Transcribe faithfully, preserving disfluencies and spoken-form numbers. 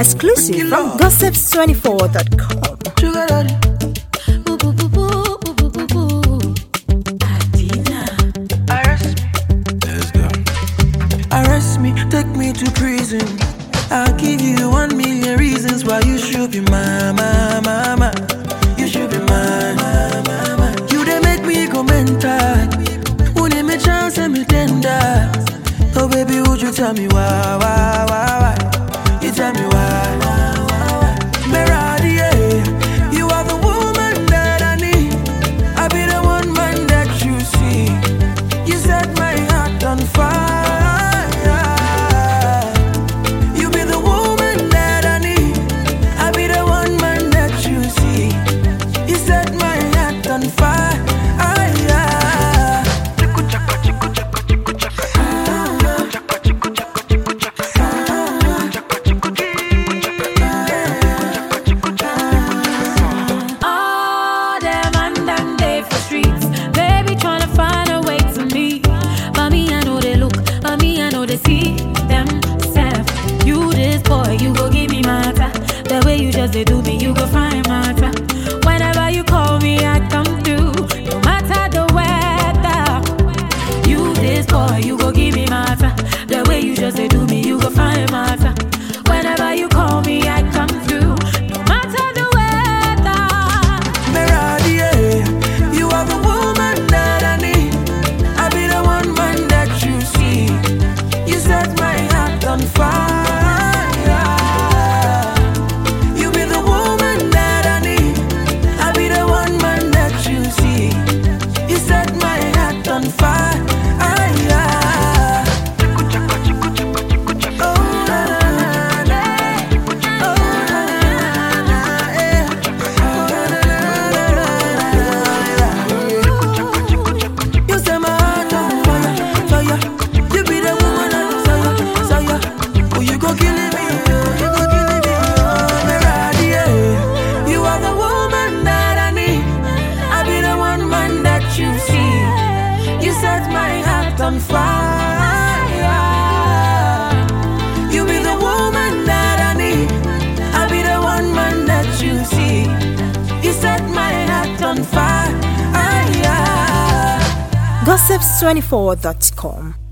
Exclusive from gossips twenty-four dot com. Sugar daddy. Boo boo boo boo boo boo boo boo. Adina. Arrest me. Let's go. Arrest me, take me to prison. I'll give you one million reasons why you should be mine, my, my, my. You should be mine, my, my, my. You they make me go mental. Who need me chance and me tender? Oh baby, would you tell me why, why, why, why? You tell me why, why, why, why? Meradi, yeah. You are the woman that I need. I be the one man that you see. You set my heart on fire. You be the woman that I need. I be the one man that you see. You set my heart on fire. They do me, you go find matter. Whenever you call me, I come through. No matter the weather. You this boy, you go give me matter. The way you just they do me, you go find matter. Whenever you call me, I come through. No matter the weather. Meradi, yeah. You are the woman that I need. I be the one man that you see. You set my heart on fire. You see, you set my heart on fire. You be the woman that I need. I'll be the one man that you see. You set my heart on fire. gossips twenty-four dot com